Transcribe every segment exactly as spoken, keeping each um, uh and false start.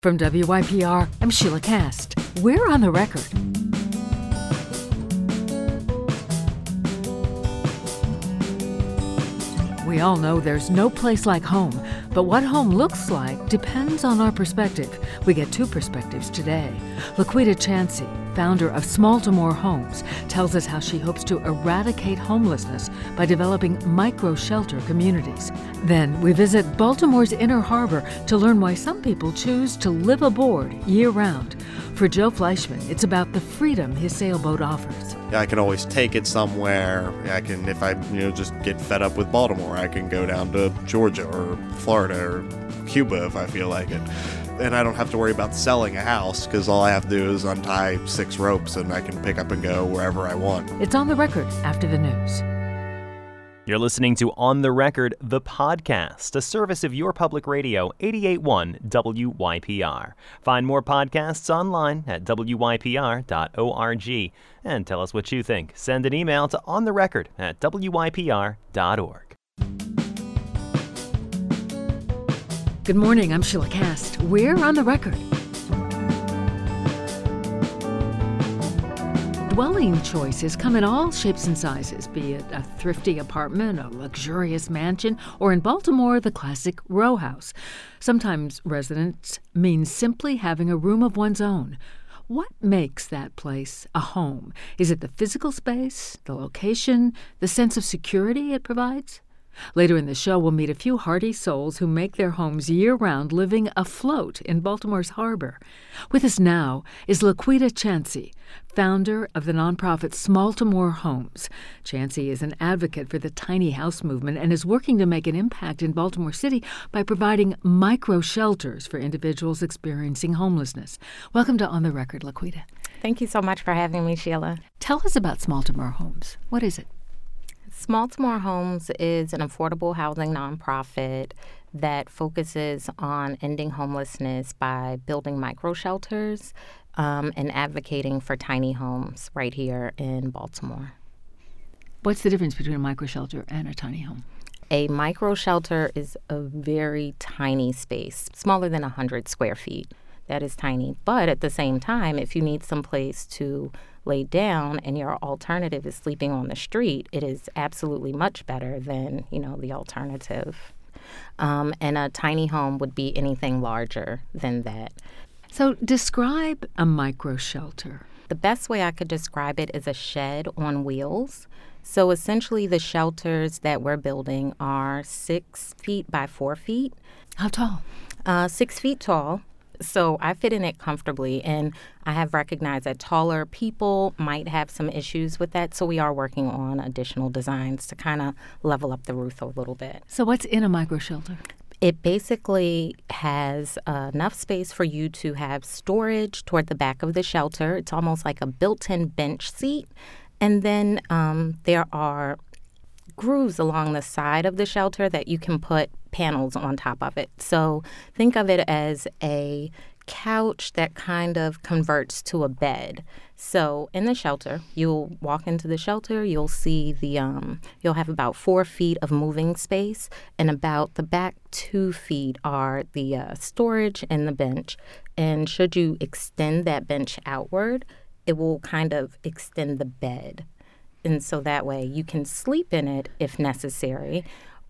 From W Y P R, I'm Sheila Cast. We're on the record. We all know there's no place like home, but what home looks like depends on our perspective. We get two perspectives today. Laquita Chansey, founder of Smaltimore Homes, tells us how she hopes to eradicate homelessness by developing micro-shelter communities. Then we visit Baltimore's Inner Harbor to learn why some people choose to live aboard year-round. For Joe Fleischman, it's about the freedom his sailboat offers. I can always take it somewhere. I can, if I, you know, just get fed up with Baltimore, I can go down to Georgia or Florida or Cuba if I feel like it. And I don't have to worry about selling a house because all I have to do is untie six ropes and I can pick up and go wherever I want. It's On the Record after the news. You're listening to On the Record, the podcast, a service of your public radio, eighty-eight point one W Y P R. Find more podcasts online at W Y P R dot org. And tell us what you think. Send an email to ontherecord at W Y P R dot org. Good morning, I'm Sheila Cast. We're on the record. Dwelling choices come in all shapes and sizes, be it a thrifty apartment, a luxurious mansion, or in Baltimore, the classic row house. Sometimes residence means simply having a room of one's own. What makes that place a home? Is it the physical space, the location, the sense of security it provides? Later in the show, we'll meet a few hardy souls who make their homes year-round living afloat in Baltimore's harbor. With us now is Laquita Chansey, founder of the nonprofit Smaltimore Homes. Chansey is an advocate for the tiny house movement and is working to make an impact in Baltimore City by providing micro-shelters for individuals experiencing homelessness. Welcome to On the Record, Laquita. Thank you so much for having me, Sheila. Tell us about Smaltimore Homes. What is it? Smaltimore Homes is an affordable housing nonprofit that focuses on ending homelessness by building micro-shelters um, and advocating for tiny homes right here in Baltimore. What's the difference between a micro-shelter and a tiny home? A micro-shelter is a very tiny space, smaller than one hundred square feet. That is tiny. But at the same time, if you need some place to lay down and your alternative is sleeping on the street, it is absolutely much better than, you know, the alternative. Um, and a tiny home would be anything larger than that. So describe a micro-shelter. The best way I could describe it is a shed on wheels. So essentially the shelters that we're building are six feet by four feet. How tall? Uh, six feet tall. So I fit in it comfortably, and I have recognized that taller people might have some issues with that, so we are working on additional designs to kind of level up the roof a little bit. So what's in a micro-shelter? It basically has uh, enough space for you to have storage toward the back of the shelter. It's almost like a built-in bench seat, and then um, there are grooves along the side of the shelter that you can put panels on top of it. So think of it as a couch that kind of converts to a bed. So in the shelter, you'll walk into the shelter, you'll see the, um, you'll have about four feet of moving space, and about the back two feet are the uh, storage and the bench. And should you extend that bench outward, it will kind of extend the bed. And so that way you can sleep in it if necessary,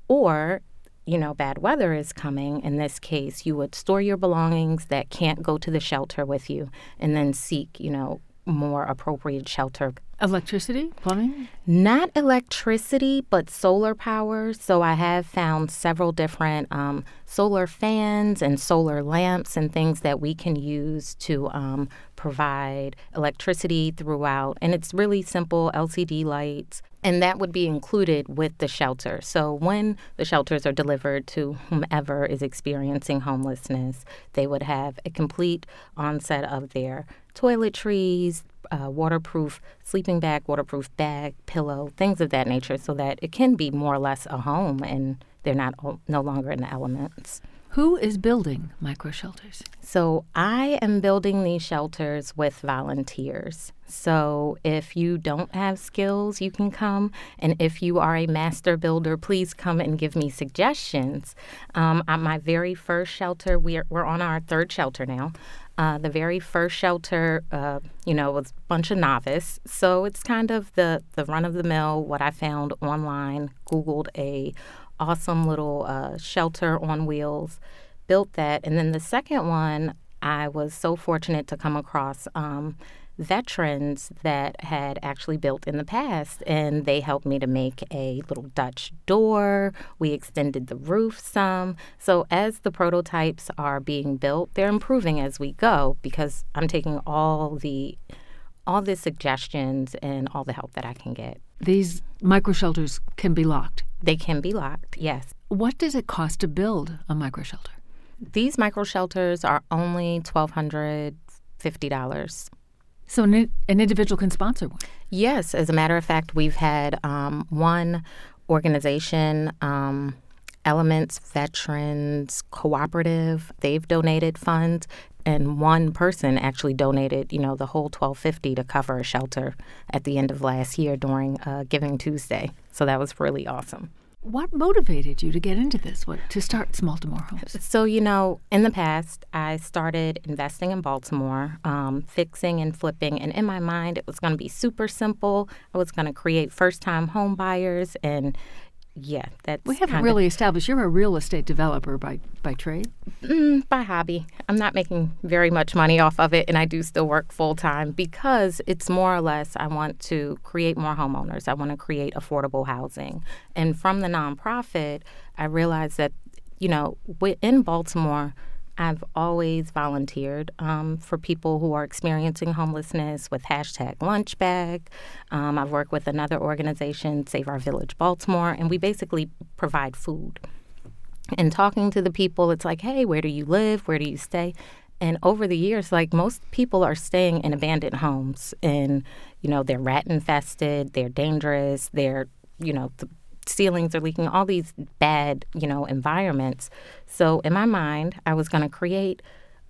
or, you know, bad weather is coming. In this case, you would store your belongings that can't go to the shelter with you and then seek, you know, more appropriate shelter. Electricity, plumbing? Not electricity, but solar power. So I have found several different um, solar fans and solar lamps and things that we can use to um, provide electricity throughout. And it's really simple L C D lights. And that would be included with the shelter. So when the shelters are delivered to whomever is experiencing homelessness, they would have a complete onset of their toiletries, uh, waterproof sleeping bag, waterproof bag, pillow, things of that nature, so that it can be more or less a home and they're not no longer in the elements. Who is building micro shelters? So I am building these shelters with volunteers. So if you don't have skills, you can come. And if you are a master builder, please come and give me suggestions. Um, at my very first shelter, we're, we're on our third shelter now. Uh, the very first shelter, uh, you know, was a bunch of novice. So it's kind of the, the run-of-the-mill, what I found online, Googled a awesome little uh, shelter on wheels, built that. And then the second one, I was so fortunate to come across um, veterans that had actually built in the past, and they helped me to make a little Dutch door. We extended the roof some. So as the prototypes are being built, they're improving as we go because I'm taking all the all the suggestions and all the help that I can get. These micro shelters can be locked. They can be locked, yes. What does it cost to build a micro shelter? These micro shelters are only twelve hundred fifty dollars. So an, an individual can sponsor one? Yes. As a matter of fact, we've had um, one organization, um, Elements Veterans Cooperative, they've donated funds, and one person actually donated, you know, the whole twelve fifty to cover a shelter at the end of last year during uh, Giving Tuesday. So that was really awesome. What motivated you to get into this, what, to start Smaltimore Homes? So, you know, in the past, I started investing in Baltimore, um, fixing and flipping. And in my mind, it was going to be super simple. I was going to create first-time home buyers. And, yeah, that's We haven't kinda, really established you're a real estate developer by, by trade? Mm, by hobby. I'm not making very much money off of it, and I do still work full-time because it's more or less I want to create more homeowners. I want to create affordable housing. And from the nonprofit, I realized that, you know, in Baltimore, I've always volunteered um, for people who are experiencing homelessness with hashtag lunchbag. Um, I've worked with another organization, Save Our Village Baltimore, and we basically provide food. And talking to the people, it's like, hey, where do you live? Where do you stay? And over the years, like most people are staying in abandoned homes and, you know, they're rat infested, they're dangerous, they're, you know, the ceilings are leaking, all these bad, you know, environments. So in my mind, I was going to create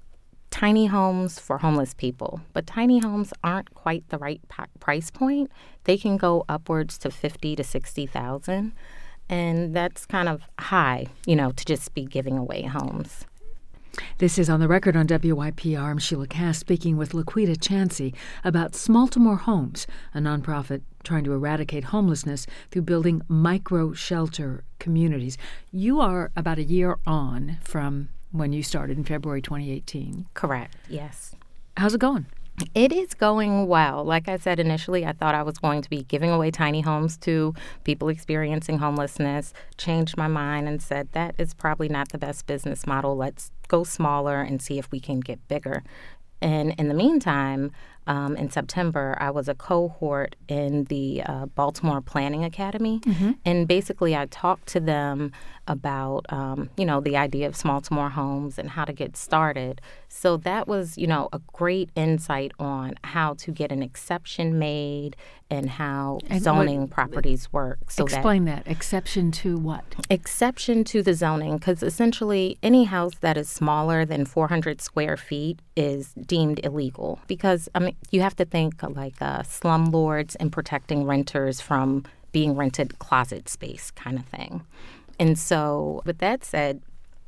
tiny homes for homeless people. But tiny homes aren't quite the right p- price point. They can go upwards to fifty to sixty thousand. And that's kind of high, you know, to just be giving away homes. This is On the Record on W Y P R. I'm Sheila Cass speaking with Laquita Chansey about Smaltimore Homes, a nonprofit trying to eradicate homelessness through building micro-shelter communities. You are about a year on from when you started in February twenty eighteen. Correct, yes. How's it going? It is going well. Like I said initially, I thought I was going to be giving away tiny homes to people experiencing homelessness. Changed my mind and said that is probably not the best business model. Let's go smaller and see if we can get bigger. And in the meantime, um, in September, I was a cohort in the uh, Baltimore Planning Academy. Mm-hmm. And basically, I talked to them about, um, you know, the idea of Smaltimore Homes and how to get started. So that was, you know, a great insight on how to get an exception made and how and zoning what, properties work. So explain that, that. Exception to what? Exception to the zoning, because essentially any house that is smaller than four hundred square feet is deemed illegal. Because, I mean, you have to think like uh, slumlords and protecting renters from being rented closet space kind of thing. And so with that said,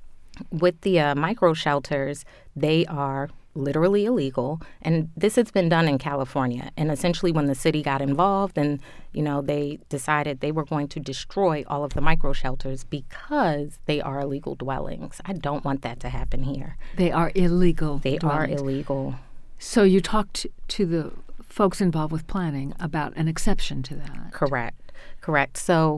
with the uh, micro shelters, they are literally illegal. And this has been done in California. And essentially when the city got involved and, you know, they decided they were going to destroy all of the micro shelters because they are illegal dwellings. I don't want that to happen here. They are illegal They dwellings. are illegal. So you talked to the folks involved with planning about an exception to that. Correct. Correct. So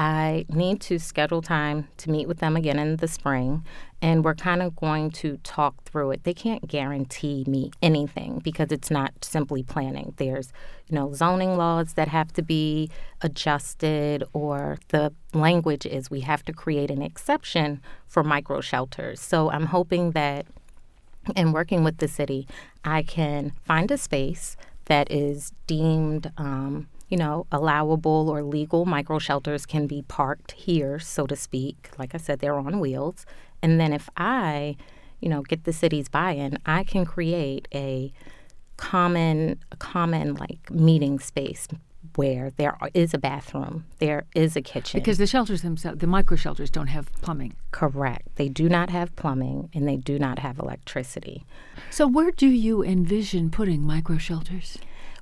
I need to schedule time to meet with them again in the spring, and we're kind of going to talk through it. They can't guarantee me anything because it's not simply planning. There's, you know, zoning laws that have to be adjusted, or the language is we have to create an exception for micro shelters. So I'm hoping that in working with the city, I can find a space that is deemed um, you know, allowable or legal. Micro shelters can be parked here, so to speak. Like I said, they're on wheels. And then if I, you know, get the city's buy-in, I can create a common, a common like meeting space where there is a bathroom, there is a kitchen. Because the shelters themselves, the micro shelters, don't have plumbing. Correct. They do not have plumbing and they do not have electricity. So where do you envision putting micro shelters?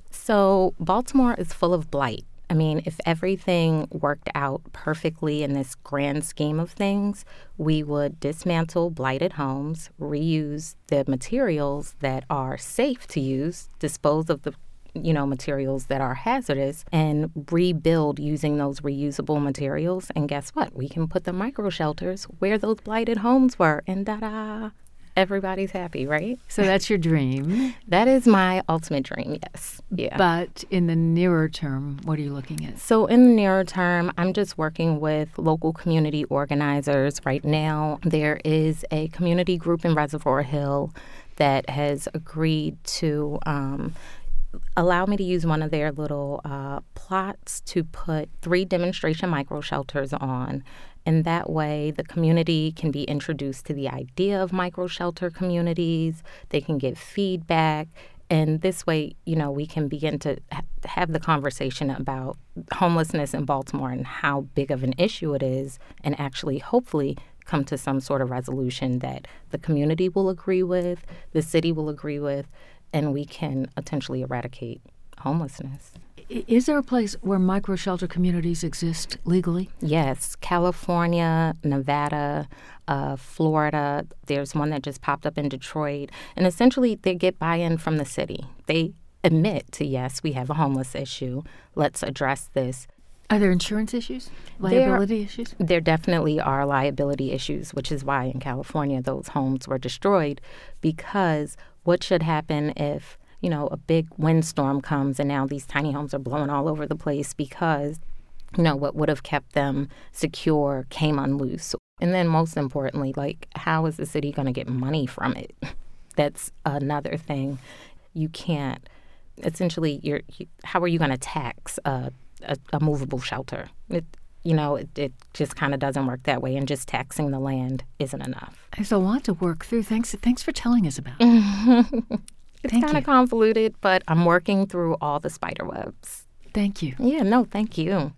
So Baltimore is full of blight. I mean, if everything worked out perfectly in this grand scheme of things, we would dismantle blighted homes, reuse the materials that are safe to use, dispose of the you know, materials that are hazardous, and rebuild using those reusable materials. And guess what? We can put the micro shelters where those blighted homes were, and da-da, everybody's happy, right? So that's your dream. That is my ultimate dream, yes. Yeah. But in the nearer term, what are you looking at? So in the nearer term, I'm just working with local community organizers. Right now, there is a community group in Reservoir Hill that has agreed to um, allow me to use one of their little uh, plots to put three demonstration micro shelters on. And that way, the community can be introduced to the idea of micro shelter communities. They can give feedback. And this way, you know, we can begin to ha- have the conversation about homelessness in Baltimore and how big of an issue it is, and actually, hopefully, come to some sort of resolution that the community will agree with, the city will agree with, and we can potentially eradicate homelessness. Is there a place where micro shelter communities exist legally? Yes, California, Nevada, uh, Florida. There's one that just popped up in Detroit. And essentially, they get buy-in from the city. They admit to, yes, we have a homeless issue. Let's address this. Are there insurance issues? Liability there, issues? There definitely are liability issues, which is why in California those homes were destroyed, because what should happen if, you know, a big windstorm comes and now these tiny homes are blowing all over the place because, you know, what would have kept them secure came unloose. And then most importantly, like, how is the city going to get money from it? That's another thing. You can't, essentially, you're, you, how are you going to tax a, a, a movable shelter? It, you know, it, it just kind of doesn't work that way, and just taxing the land isn't enough. There's a lot to work through. Thanks, thanks for telling us about it. It's Thank kind of you. convoluted, but I'm working through all the spider webs. Thank you. Yeah, no, thank you.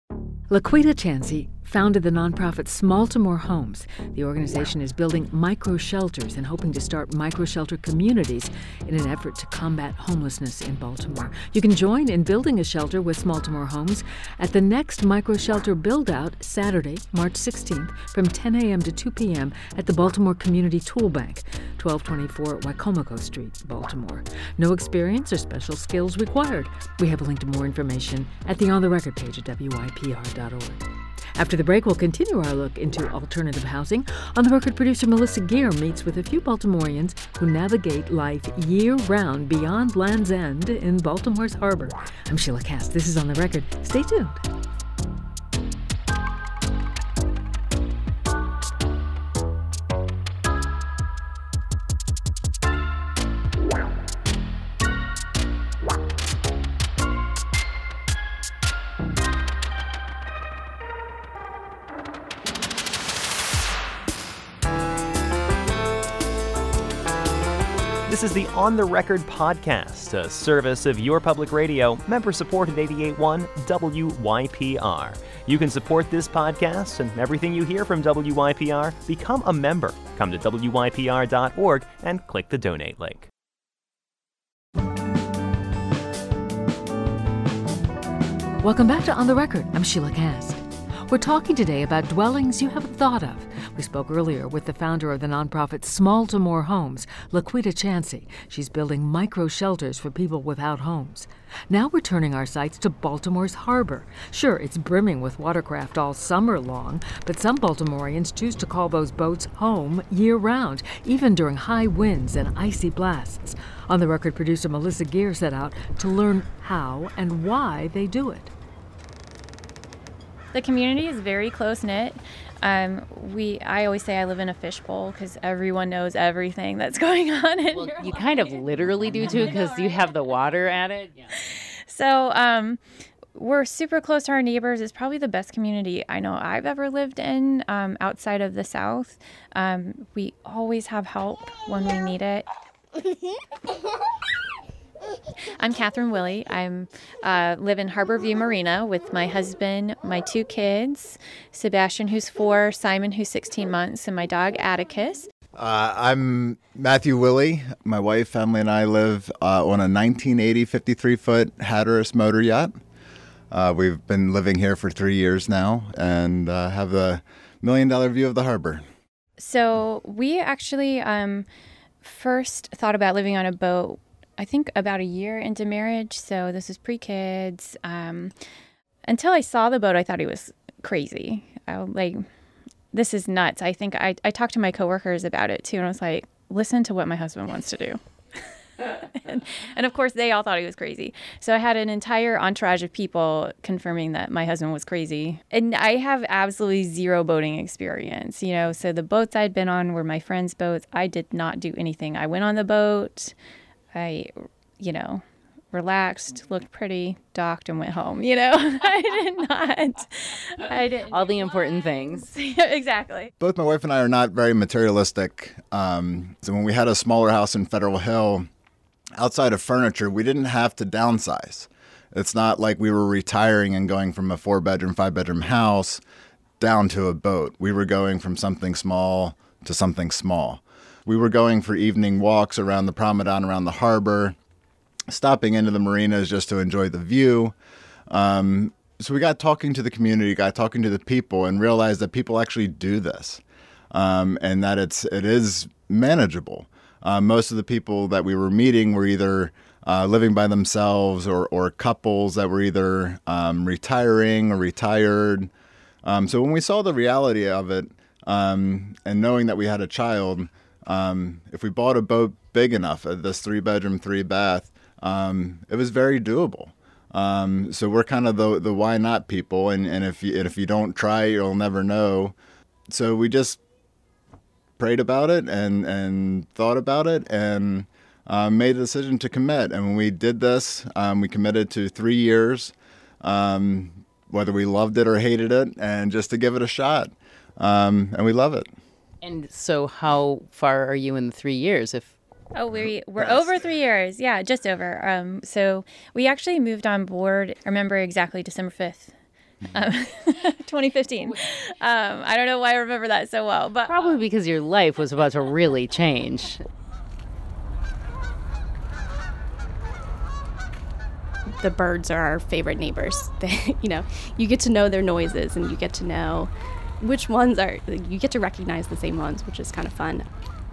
Laquita Chansey founded the nonprofit Smaltimore Homes. The organization is building micro shelters and hoping to start micro shelter communities in an effort to combat homelessness in Baltimore. You can join in building a shelter with Smaltimore Homes at the next micro shelter build-out Saturday, March sixteenth, from ten a.m. to two p.m. at the Baltimore Community Tool Bank, twelve twenty-four Wycomico Street, Baltimore. No experience or special skills required. We have a link to more information at the On the Record page at W Y P R dot org. After the break, we'll continue our look into alternative housing. On the Record, producer Melissa Gear meets with a few Baltimoreans who navigate life year-round beyond Land's End in Baltimore's harbor. I'm Sheila Cass. This is On the Record. Stay tuned. This is the On the Record podcast, a service of your public radio, member-supported eighty-eight point one W Y P R. You can support this podcast and everything you hear from W Y P R. Become a member. Come to W Y P R dot org and click the donate link. Welcome back to On the Record. I'm Sheila Cass. We're talking today about dwellings you haven't thought of. We spoke earlier with the founder of the nonprofit Smaltimore Homes, Laquita Chansey. She's building micro shelters for people without homes. Now we're turning our sights to Baltimore's harbor. Sure, it's brimming with watercraft all summer long, but some Baltimoreans choose to call those boats home year-round, even during high winds and icy blasts. On the Record, producer Melissa Gear set out to learn how and why they do it. The community is very close-knit. Um, we, I always say I live in a fishbowl because everyone knows everything that's going on in well, your you life. Kind of literally do too, because you have the water at it. Yeah. So um, we're super close to our neighbors. It's probably the best community I know I've ever lived in um, outside of the South. Um, we always have help when we need it. I'm Catherine Willie. I'm uh, live in Harbor View Marina with my husband, my two kids, Sebastian, who's four, Simon, who's sixteen months, and my dog, Atticus. Uh, I'm Matthew Willie. My wife, family, and I live uh, on a nineteen eighty fifty-three foot Hatteras motor yacht. Uh, we've been living here for three years now and uh, have a million dollar view of the harbor. So we actually um, first thought about living on a boat, I think about a year into marriage. So this is pre-kids. Um, until I saw the boat, I thought he was crazy. I, like, this is nuts. I think I, I talked to my coworkers about it too. And I was like, listen to what my husband wants to do. and, and of course, they all thought he was crazy. So I had an entire entourage of people confirming that my husband was crazy. And I have absolutely zero boating experience, you know. So the boats I'd been on were my friends' boats. I did not do anything. I went on the boat. I, you know, relaxed, looked pretty, docked, and went home. You know, I did not. I didn't. All the important things. Exactly. Both my wife and I are not very materialistic. Um, so when we had a smaller house in Federal Hill, outside of furniture, we didn't have to downsize. It's not like we were retiring and going from a four-bedroom, five-bedroom house down to a boat. We were going from something small to something small. We were going for evening walks around the promenade, around the harbor, stopping into the marinas just to enjoy the view. Um, so we got talking to the community, got talking to the people, and realized that people actually do this, um, and that it's it is manageable. Uh, most of the people that we were meeting were either uh, living by themselves or, or couples that were either um, retiring or retired. Um, so when we saw the reality of it, um, and knowing that we had a child, um, if we bought a boat big enough, uh, this three-bedroom, three-bath, um, it was very doable. Um, so we're kind of the the why not people, and, and if you, and if you don't try, you'll never know. So we just prayed about it and, and thought about it and um, made a decision to commit. And when we did this, um, we committed to three years, um, whether we loved it or hated it, and just to give it a shot. Um, and we love it. And so how far are you in the three years? If Oh, we, we're over three years. Yeah, just over. Um, so we actually moved on board, I remember exactly December fifth. Um, twenty fifteen. Um, I don't know why I remember that so well, but probably because your life was about to really change. The birds are our favorite neighbors. They, you know, you get to know their noises and you get to know which ones are, you get to recognize the same ones, which is kind of fun.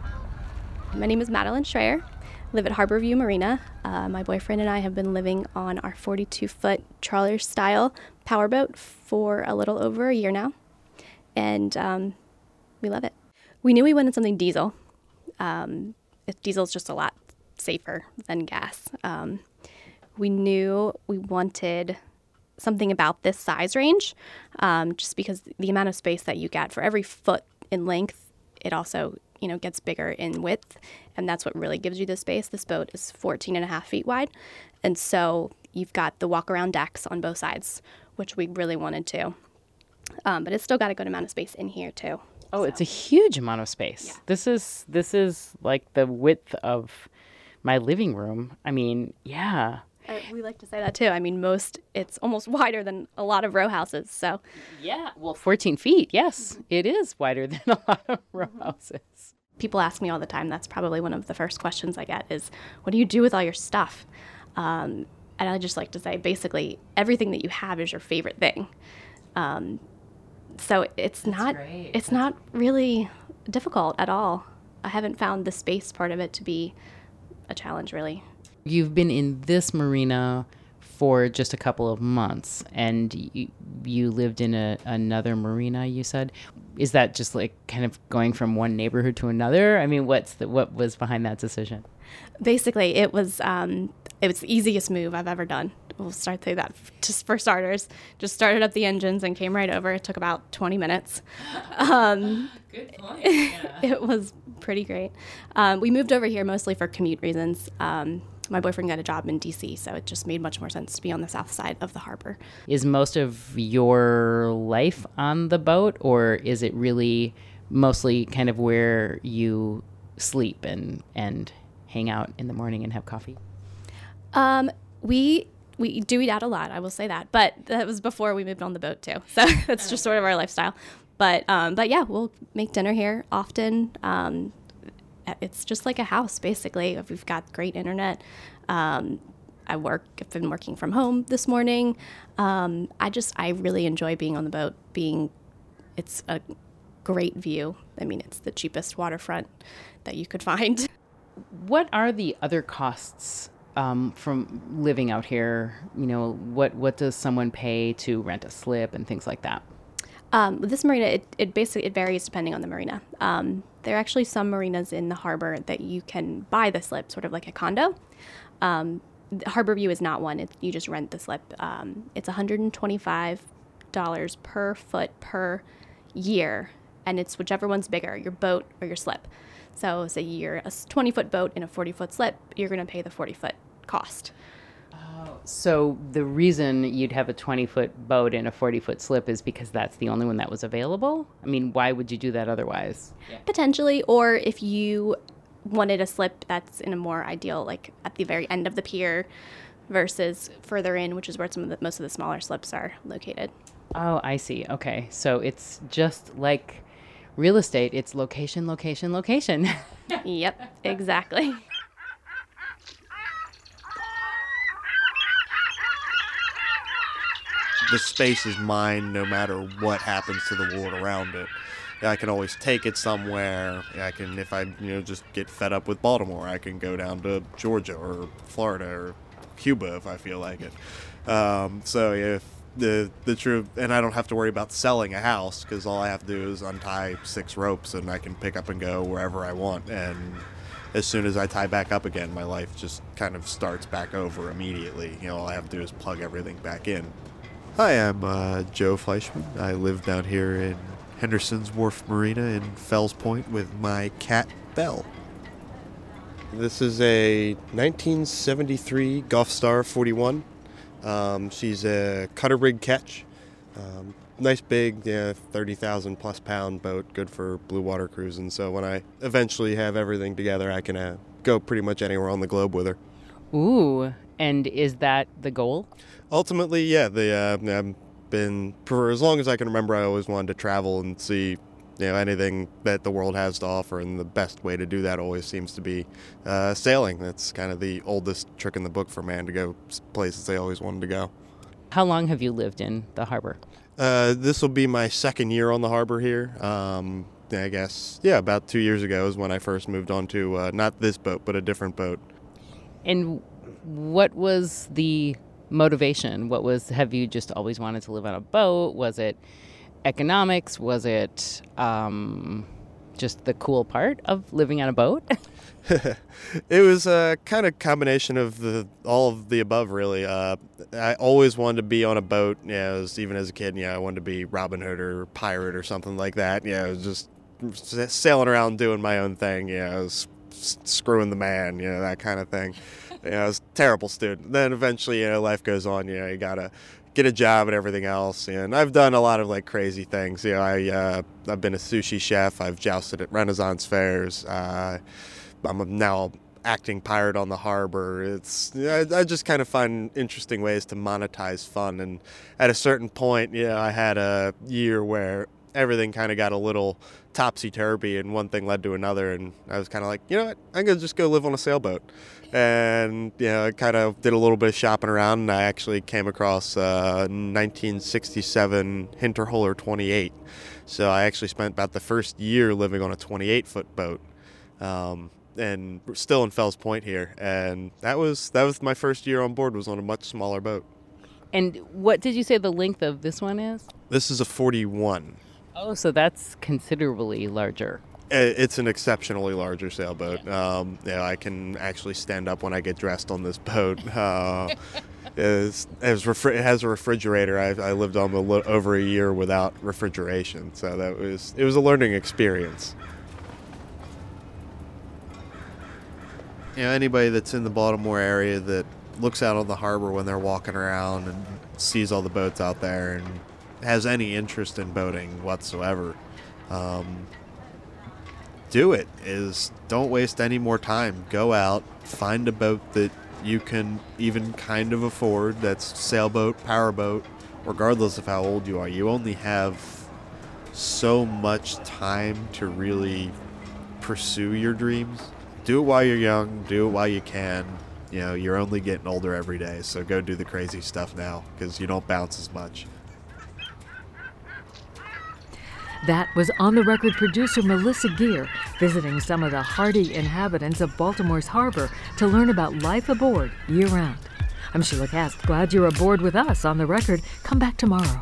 My name is Madeline Schreier. Live at Harbor View Marina. Uh, my boyfriend and I have been living on our forty-two foot trawler-style powerboat for a little over a year now, and um, we love it. We knew we wanted something diesel. Um, diesel's just a lot safer than gas. Um, we knew we wanted something about this size range, um, just because the amount of space that you get for every foot in length, it also you know, gets bigger in width, and that's what really gives you the space. This boat is fourteen and a half feet wide, and so you've got the walk-around decks on both sides, which we really wanted to. Um, but it's still got a good amount of space in here, too. Oh, so. It's a huge amount of space. Yeah. This is this is like the width of my living room. I mean, yeah. Uh, we like to say that, too. I mean, most, it's almost wider than a lot of row houses, so. Yeah, well, fourteen feet, yes. It is wider than a lot of row houses. People ask me all the time, that's probably one of the first questions I get is, what do you do with all your stuff? Um, and I just like to say, basically, everything that you have is your favorite thing. Um, so it's That's not, great. it's That's not really difficult at all. I haven't found the space part of it to be a challenge, really. You've been in this marina for just a couple of months, and you, you lived in a, another marina, you said. Is that just like kind of going from one neighborhood to another? I mean, what's the, what was behind that decision? Basically, it was um, it was the easiest move I've ever done. We'll start say that just for starters. Just started up the engines and came right over. It took about twenty minutes. Um, Good point. Yeah. It was pretty great. Um, we moved over here mostly for commute reasons. Um, My boyfriend got a job in D C, so it just made much more sense to be on the south side of the harbor. Is most of your life on the boat, or is it really mostly kind of where you sleep and, and hang out in the morning and have coffee? Um, we we do eat out a lot, I will say that, but that was before we moved on the boat too. So that's just sort of our lifestyle. But um, but yeah, we'll make dinner here often. Um, it's just like a house, basically. We've got great internet. Um, I work. I've been working from home this morning. Um, I just I really enjoy being on the boat. Being, it's a great view. I mean, it's the cheapest waterfront that you could find. What are the other costs um, from living out here? You know, what what does someone pay to rent a slip and things like that? Um, this marina, it, it basically it varies depending on the marina. Um, there are actually some marinas in the harbor that you can buy the slip, sort of like a condo. Um, Harbor View is not one. It's, you just rent the slip. Um, it's one hundred twenty-five dollars per foot per year, and it's whichever one's bigger, your boat or your slip. So say you're a twenty-foot boat and a forty-foot slip, you're going to pay the forty-foot cost. So the reason you'd have a twenty-foot boat and a forty-foot slip is because that's the only one that was available? I mean, why would you do that otherwise? Yeah. Potentially, or if you wanted a slip that's in a more ideal, like at the very end of the pier versus further in, which is where some of the, most of the smaller slips are located. Oh, I see. Okay. So it's just like real estate. It's location, location, location. Yep, exactly. The space is mine no matter what happens to the world around it. I can always take it somewhere. I can, if I, you know, just get fed up with Baltimore, I can go down to Georgia or Florida or Cuba if I feel like it. Um, so if the the truth, and I don't have to worry about selling a house because all I have to do is untie six ropes and I can pick up and go wherever I want. And as soon as I tie back up again, my life just kind of starts back over immediately. You know, all I have to do is plug everything back in. Hi, I'm uh, Joe Fleischman. I live down here in Henderson's Wharf Marina in Fells Point with my cat, Belle. This is a nineteen seventy-three Gulfstar forty-one. Um, she's a cutter rig catch. Um, nice big, yeah, thirty thousand plus pound boat, good for blue water cruising. So when I eventually have everything together, I can uh, go pretty much anywhere on the globe with her. Ooh, and is that the goal? Ultimately, yeah. The uh, I've been for as long as I can remember. I always wanted to travel and see, you know, anything that the world has to offer, and the best way to do that always seems to be uh, sailing. That's kind of the oldest trick in the book for man to go places they always wanted to go. How long have you lived in the harbor? Uh, this will be my second year on the harbor here. Um, I guess, yeah, about two years ago is when I first moved on to uh, not this boat, but a different boat. And what was the motivation? What was, have you just always wanted to live on a boat? Was it economics? Was it um, just the cool part of living on a boat? It was a kind of combination of the all of the above, really. Uh, I always wanted to be on a boat. Yeah, you know, even as a kid, yeah, I wanted to be Robin Hood or pirate or something like that. Yeah, I was just sailing around doing my own thing. Yeah, I was screwing the man, you know, that kind of thing. You know, I was a terrible student. Then eventually, you know, life goes on. You know, you gotta get a job and everything else. And I've done a lot of like crazy things. You know, I uh, I've been a sushi chef. I've jousted at Renaissance fairs. Uh, I'm now acting pirate on the harbor. It's I, I just kind of find interesting ways to monetize fun. And at a certain point, you know, I had a year where everything kind of got a little topsy-turvy and one thing led to another, and I was kind of like, you know what, I'm going to just go live on a sailboat. And, you know, I kind of did a little bit of shopping around, and I actually came across a nineteen sixty-seven Hinterholer twenty-eight. So I actually spent about the first year living on a twenty-eight foot boat, um, and we're still in Fells Point here. And that was that was my first year on board, was on a much smaller boat. And what did you say the length of this one is? This is a forty-one. Oh, so that's considerably larger. It's an exceptionally larger sailboat. Um, you know, I can actually stand up when I get dressed on this boat. Uh, it's, it's refri- it has a refrigerator. I, I lived on a li- over a year without refrigeration, so that was it was a learning experience. you know, anybody that's in the Baltimore area that looks out on the harbor when they're walking around and sees all the boats out there and has any interest in boating whatsoever, um, do it. Is don't waste any more time. Go out, find a boat that you can even kind of afford. That's sailboat, powerboat, regardless of how old you are. You only have so much time to really pursue your dreams. Do it while you're young. Do it while you can. You know, you're only getting older every day, so go do the crazy stuff now because you don't bounce as much. That was On the Record producer Melissa Geer visiting some of the hardy inhabitants of Baltimore's harbor to learn about life aboard year-round. I'm Sheila Kast. Glad you're aboard with us on The Record. Come back tomorrow.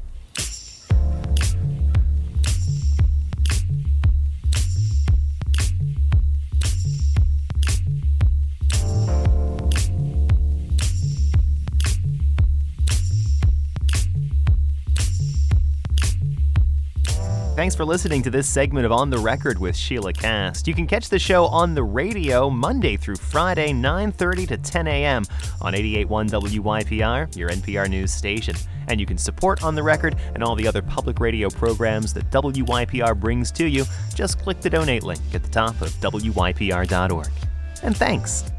Thanks for listening to this segment of On the Record with Sheila Kast. You can catch the show on the radio Monday through Friday, nine thirty to ten a.m. on eighty-eight point one W Y P R, your N P R news station. And you can support On the Record and all the other public radio programs that W Y P R brings to you. Just click the donate link at the top of W Y P R dot org. And thanks.